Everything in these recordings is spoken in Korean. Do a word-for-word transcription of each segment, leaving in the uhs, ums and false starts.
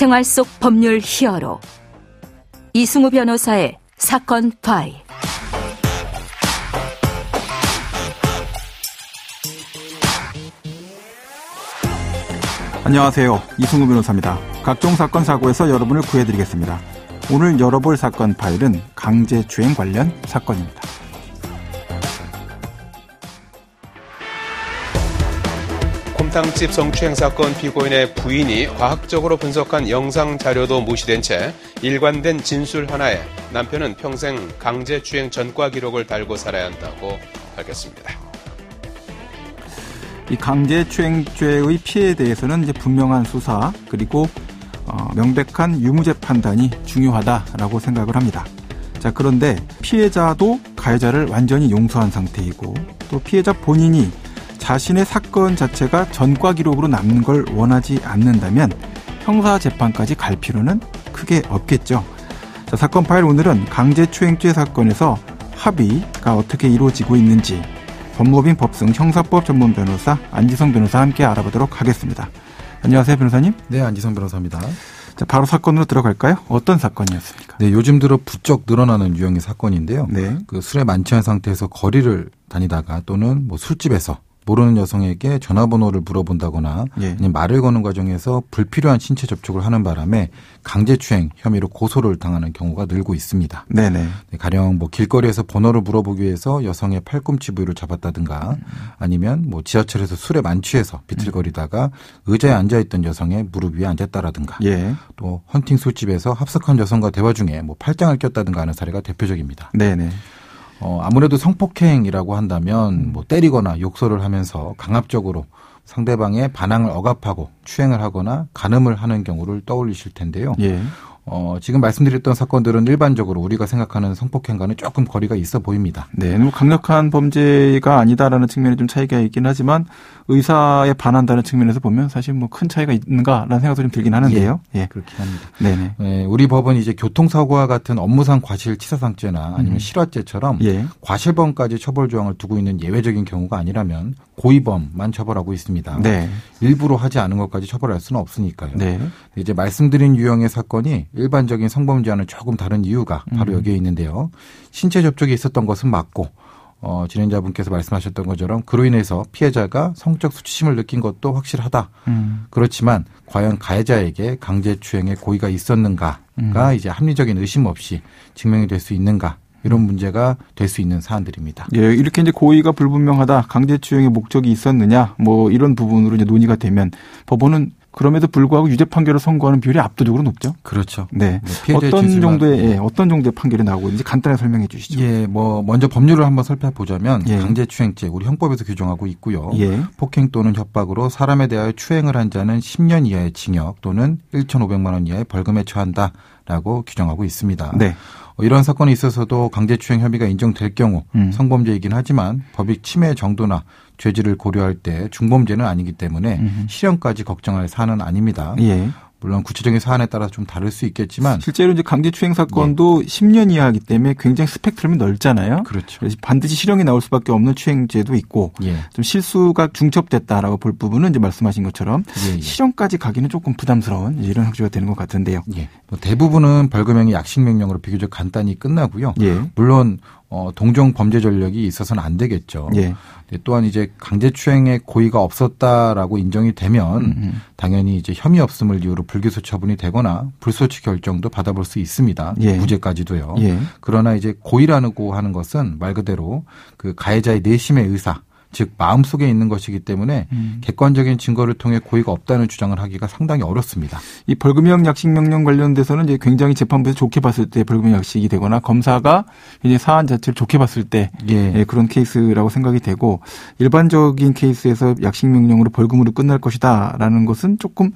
생활 속 법률 히어로 이승우 변호사의 사건 파일. 안녕하세요. 이승우 변호사입니다. 각종 사건 사고에서 여러분을 구해드리겠습니다. 오늘 열어볼 사건 파일은 강제추행 관련 사건입니다. 곰탕집 성추행 사건 피고인의 부인이 과학적으로 분석한 영상 자료도 무시된 채 일관된 진술 하나에 남편은 평생 강제추행 전과 기록을 달고 살아야 한다고 밝혔습니다. 이 강제추행죄의 피해에 대해서는 이제 분명한 수사 그리고 어, 명백한 유무죄 판단이 중요하다라고 생각을 합니다. 자, 그런데 피해자도 가해자를 완전히 용서한 상태이고 또 피해자 본인이 자신의 사건 자체가 전과 기록으로 남는 걸 원하지 않는다면 형사 재판까지 갈 필요는 크게 없겠죠. 자, 사건 파일 오늘은 강제추행죄 사건에서 합의가 어떻게 이루어지고 있는지 법무법인 법승 형사법 전문 변호사 안지성 변호사와 함께 알아보도록 하겠습니다. 안녕하세요, 변호사님. 네, 안지성 변호사입니다. 자, 바로 사건으로 들어갈까요? 어떤 사건이었습니까? 네, 요즘 들어 부쩍 늘어나는 유형의 사건인데요. 네. 그 술에 만취한 상태에서 거리를 다니다가 또는 뭐 술집에서 모르는 여성에게 전화번호를 물어본다거나 예. 아니면 말을 거는 과정에서 불필요한 신체 접촉을 하는 바람에 강제추행 혐의로 고소를 당하는 경우가 늘고 있습니다. 네네. 가령 뭐 길거리에서 번호를 물어보기 위해서 여성의 팔꿈치 부위를 잡았다든가 아니면 뭐 지하철에서 술에 만취해서 비틀거리다가 의자에 앉아있던 여성의 무릎 위에 앉았다라든가 예. 또 헌팅 술집에서 합석한 여성과 대화 중에 뭐 팔짱을 꼈다든가 하는 사례가 대표적입니다. 네네. 어, 아무래도 성폭행이라고 한다면 뭐 때리거나 욕설을 하면서 강압적으로 상대방의 반항을 억압하고 추행을 하거나 간음을 하는 경우를 떠올리실 텐데요. 예. 어, 지금 말씀드렸던 사건들은 일반적으로 우리가 생각하는 성폭행과는 조금 거리가 있어 보입니다. 네, 뭐 강력한 범죄가 아니다라는 측면에 좀 차이가 있긴 하지만 의사에 반한다는 측면에서 보면 사실 뭐 큰 차이가 있는가라는 생각도 좀 들긴 하는데요. 예, 예. 그렇긴 합니다. 네네. 네, 우리 법은 이제 교통사고와 같은 업무상 과실치사상죄나 아니면 음. 실화죄처럼 예. 과실범까지 처벌 조항을 두고 있는 예외적인 경우가 아니라면 고의범만 처벌하고 있습니다. 네. 일부러 하지 않은 것까지 처벌할 수는 없으니까요. 네. 이제 말씀드린 유형의 사건이 일반적인 성범죄와는 조금 다른 이유가 바로 음. 여기에 있는데요. 신체 접촉이 있었던 것은 맞고 어, 진행자분께서 말씀하셨던 것처럼 그로 인해서 피해자가 성적 수치심을 느낀 것도 확실하다. 음. 그렇지만 과연 가해자에게 강제추행의 고의가 있었는가가 음. 이제 합리적인 의심 없이 증명이 될 수 있는가. 이런 문제가 될 수 있는 사안들입니다. 예, 이렇게 이제 고의가 불분명하다, 강제추행의 목적이 있었느냐, 뭐 이런 부분으로 이제 논의가 되면 법원은 그럼에도 불구하고 유죄 판결을 선고하는 비율이 압도적으로 높죠. 그렇죠. 네. 네 어떤 정도의 예, 어떤 정도의 판결이 나오고 있는지 간단하게 설명해 주시죠. 예, 뭐 먼저 법률을 한번 살펴보자면 예. 강제추행죄 우리 형법에서 규정하고 있고요. 예. 폭행 또는 협박으로 사람에 대하여 추행을 한 자는 십 년 이하의 징역 또는 천오백만 원 이하의 벌금에 처한다라고 규정하고 있습니다. 네. 이런 사건에 있어서도 강제추행 혐의가 인정될 경우 음. 성범죄이긴 하지만 법익 침해 정도나 죄질을 고려할 때 중범죄는 아니기 때문에 음. 실형까지 걱정할 사안은 아닙니다. 예. 물론 구체적인 사안에 따라 좀 다를 수 있겠지만 실제로 이제 강제추행 사건도 예. 십 년 이하이기 때문에 굉장히 스펙트럼이 넓잖아요. 그렇죠. 그래서 반드시 실형이 나올 수밖에 없는 추행죄도 있고 예. 좀 실수가 중첩됐다라고 볼 부분은 이제 말씀하신 것처럼 예, 예. 실형까지 가기는 조금 부담스러운 이런 형식가 되는 것 같은데요. 예. 뭐 대부분은 벌금형이 약식명령으로 비교적 간단히 끝나고요. 예. 물론 어, 동종 범죄 전력이 있어서는 안 되겠죠. 예. 또한 이제 강제추행의 고의가 없었다라고 인정이 되면 음음. 당연히 이제 혐의 없음을 이유로 불기소 처분이 되거나 불소치 결정도 받아볼 수 있습니다. 예. 무죄까지도요. 예. 그러나 이제 고의라고 하는 것은 말 그대로 그 가해자의 내심의 의사, 즉 마음속에 있는 것이기 때문에 음. 객관적인 증거를 통해 고의가 없다는 주장을 하기가 상당히 어렵습니다. 이 벌금형 약식명령 관련돼서는 이제 굉장히 재판부에서 좋게 봤을 때 벌금형 약식이 되거나 검사가 이제 사안 자체를 좋게 봤을 때 예. 그런 케이스라고 생각이 되고 일반적인 케이스에서 약식명령으로 벌금으로 끝날 것이다라는 것은 조금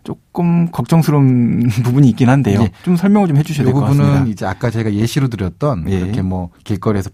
조금 걱정스러운 부분이 있긴 한데요. 예. 좀 설명을 좀 해주셔야 될 것 같습니다. 이 부분은 이제 아까 제가 예시로 드렸던 예. 이렇게 뭐 길거리에서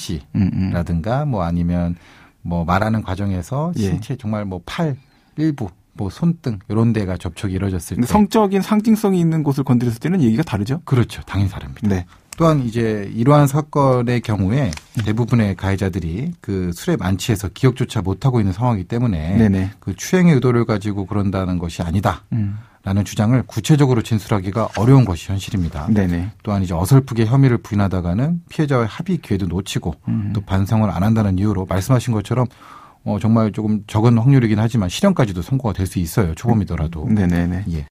팔꿈치라든가 음, 음. 뭐 아니면 뭐 말하는 과정에서 신체 예. 정말 뭐 팔 일부 뭐 손등 이런 데가 접촉이 이루어졌을 때 성적인 상징성이 있는 곳을 건드렸을 때는 얘기가 다르죠? 그렇죠. 당연히 다릅니다. 네. 또한 이제 이러한 사건의 경우에 대부분의 가해자들이 그 술에 만취해서 기억조차 못하고 있는 상황이기 때문에 네네. 그 추행의 의도를 가지고 그런다는 것이 아니다라고 라는 주장을 구체적으로 진술하기가 어려운 것이 현실입니다. 네네. 또한 이제 어설프게 혐의를 부인하다가는 피해자와의 합의 기회도 놓치고 음. 또 반성을 안 한다는 이유로 말씀하신 것처럼 어, 정말 조금 적은 확률이긴 하지만 실형까지도 선고가 될 수 있어요. 초범이더라도. 네네네. 예.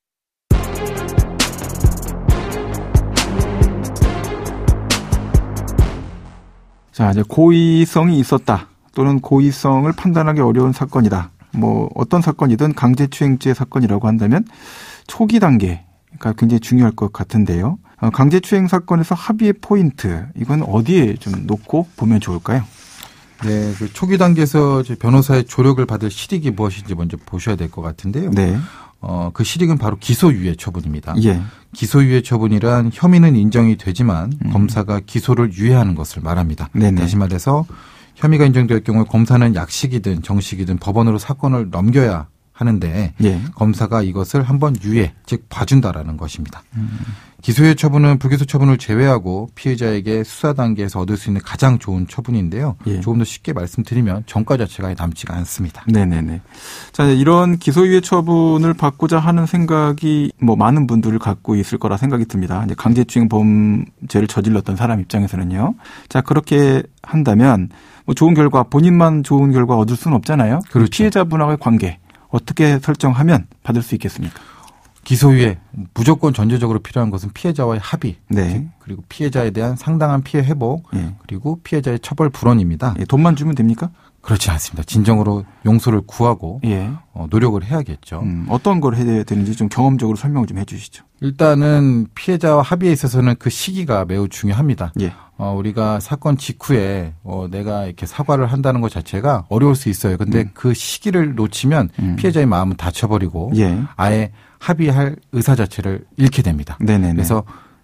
자, 이제 고의성이 있었다 또는 고의성을 판단하기 어려운 사건이다. 뭐 어떤 사건이든 강제추행죄 사건이라고 한다면 초기 단계가 굉장히 중요할 것 같은데요. 강제추행 사건에서 합의의 포인트 이건 어디에 좀 놓고 보면 좋을까요? 네, 그 초기 단계에서 변호사의 조력을 받을 실익이 무엇인지 먼저 보셔야 될 것 같은데요. 네. 어, 그 실익은 바로 기소유예 처분입니다. 예. 기소유예 처분이란 혐의는 인정이 되지만 음. 검사가 기소를 유예하는 것을 말합니다. 네네. 다시 말해서 혐의가 인정될 경우에 검사는 약식이든 정식이든 법원으로 사건을 넘겨야 하는데 예. 검사가 이것을 한번 유예, 즉 봐준다라는 것입니다. 음. 기소유예 처분은 불기소 처분을 제외하고 피해자에게 수사 단계에서 얻을 수 있는 가장 좋은 처분인데요. 예. 조금 더 쉽게 말씀드리면 전과 자체가 남지가 않습니다. 네네네. 자, 이런 기소유예 처분을 받고자 하는 생각이 뭐 많은 분들을 갖고 있을 거라 생각이 듭니다. 이제 강제추행 범죄를 저질렀던 사람 입장에서는요. 자, 그렇게 한다면 뭐 좋은 결과, 본인만 좋은 결과 얻을 수는 없잖아요. 그렇죠. 피해자분하고의 관계 어떻게 설정하면 받을 수 있겠습니까? 기소유예 무조건 전제적으로 필요한 것은 피해자와의 합의, 네. 그리고 피해자에 대한 상당한 피해 회복, 네. 그리고 피해자의 처벌 불원입니다. 예, 돈만 주면 됩니까? 그렇지 않습니다. 진정으로 용서를 구하고 예. 어, 노력을 해야겠죠. 음, 어떤 걸 해야 되는지 좀 경험적으로 설명 좀 해 주시죠. 일단은 피해자와 합의에 있어서는 그 시기가 매우 중요합니다. 예. 어, 우리가 사건 직후에 어, 내가 이렇게 사과를 한다는 것 자체가 어려울 수 있어요. 근데 음. 그 시기를 놓치면 음. 피해자의 마음은 다쳐버리고 예. 아예 합의할 의사 자체를 잃게 됩니다. 네네네. 그래서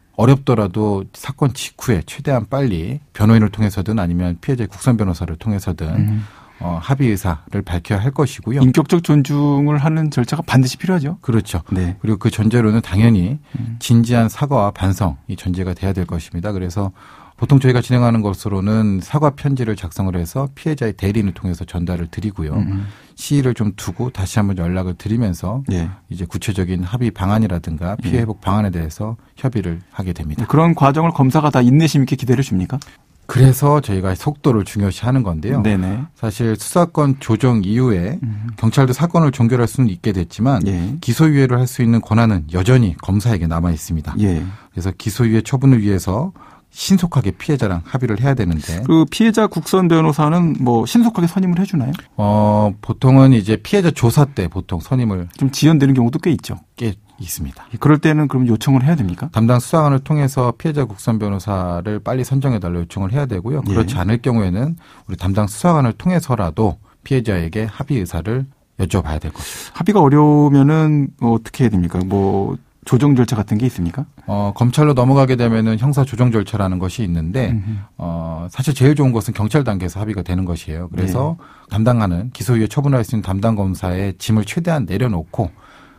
어렵더라도 사건 직후에 최대한 빨리 변호인을 통해서든 아니면 피해자의 국선 변호사를 통해서든 음. 어, 합의 의사를 밝혀야 할 것이고요. 인격적 존중을 하는 절차가 반드시 필요하죠. 그렇죠. 네. 그리고 그 전제로는 당연히 진지한 사과와 반성이 전제가 돼야 될 것입니다. 그래서 보통 저희가 진행하는 것으로는 사과 편지를 작성을 해서 피해자의 대리인을 통해서 전달을 드리고요. 음. 시일을 좀 두고 다시 한번 연락을 드리면서 예. 이제 구체적인 합의 방안이라든가 피해 회복 예. 방안에 대해서 협의를 하게 됩니다. 그런 과정을 검사가 다 인내심 있게 기다려 줍니까? 그래서 저희가 속도를 중요시하는 건데요. 네네. 사실 수사권 조정 이후에 음. 경찰도 사건을 종결할 수는 있게 됐지만 예. 기소유예를 할 수 있는 권한은 여전히 검사에게 남아 있습니다. 예. 그래서 기소유예 처분을 위해서 신속하게 피해자랑 합의를 해야 되는데. 그 피해자 국선 변호사는 뭐 신속하게 선임을 해주나요? 어, 보통은 이제 피해자 조사 때 보통 선임을. 좀 지연되는 경우도 꽤 있죠. 꽤 있습니다. 그럴 때는 그럼 요청을 해야 됩니까? 담당 수사관을 통해서 피해자 국선 변호사를 빨리 선정해달라 요청을 해야 되고요. 그렇지 예. 않을 경우에는 우리 담당 수사관을 통해서라도 피해자에게 합의 의사를 여쭤봐야 될 것입니다. 합의가 어려우면은 어떻게 해야 됩니까? 뭐. 조정 절차 같은 게 있습니까? 어, 검찰로 넘어가게 되면은 형사 조정 절차라는 것이 있는데, 음흠. 어, 사실 제일 좋은 것은 경찰 단계에서 합의가 되는 것이에요. 그래서 네. 담당하는 기소유예 처분할 수 있는 담당 검사의 짐을 최대한 내려놓고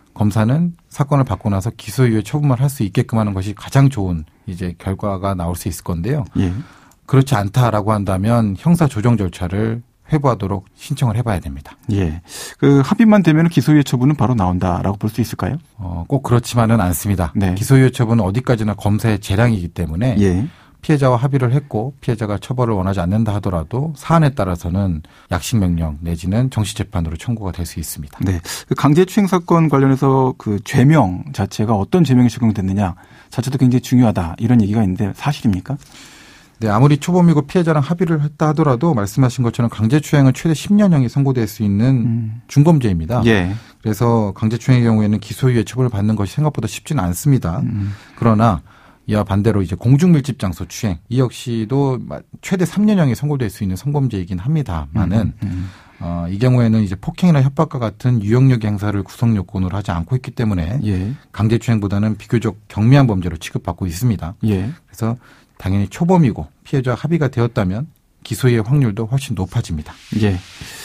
검사는 사건을 받고 나서 기소유예 처분만 할 수 있게끔 하는 것이 가장 좋은 이제 결과가 나올 수 있을 건데요. 예. 그렇지 않다라고 한다면 형사 조정 절차를 회부하도록 신청을 해봐야 됩니다. 예, 그 합의만 되면 기소유예 처분은 바로 나온다라고 볼 수 있을까요? 어, 꼭 그렇지만은 않습니다. 네. 기소유예 처분은 어디까지나 검사의 재량이기 때문에 예. 피해자와 합의를 했고 피해자가 처벌을 원하지 않는다 하더라도 사안에 따라서는 약식 명령 내지는 정식 재판으로 청구가 될 수 있습니다. 네, 그 강제추행 사건 관련해서 그 죄명 자체가 어떤 죄명이 적용됐느냐 자체도 굉장히 중요하다 이런 얘기가 있는데 사실입니까? 네, 아무리 초범이고 피해자랑 합의를 했다 하더라도 말씀하신 것처럼 강제추행은 최대 십 년형이 선고될 수 있는 음. 중범죄입니다. 예. 그래서 강제추행의 경우에는 기소유예 처벌을 받는 것이 생각보다 쉽지는 않습니다. 음. 그러나 이와 반대로 이제 공중밀집 장소 추행 이 역시도 최대 삼 년형이 선고될 수 있는 성범죄이긴 합니다만은 음. 음. 어, 이 경우에는 이제 폭행이나 협박과 같은 유형력 행사를 구성 요건으로 하지 않고 있기 때문에 예. 강제추행보다는 비교적 경미한 범죄로 취급받고 있습니다. 예. 그래서 당연히 초범이고 피해자와 합의가 되었다면 기소유예 확률도 훨씬 높아집니다. 예.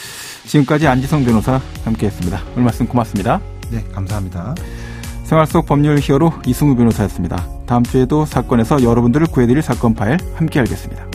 지금까지 안지성 변호사 함께했습니다. 오늘 말씀 고맙습니다. 네, 감사합니다. 생활 속 법률 히어로 이승우 변호사였습니다. 다음 주에도 사건에서 여러분들을 구해드릴 사건 파일 함께 알겠습니다.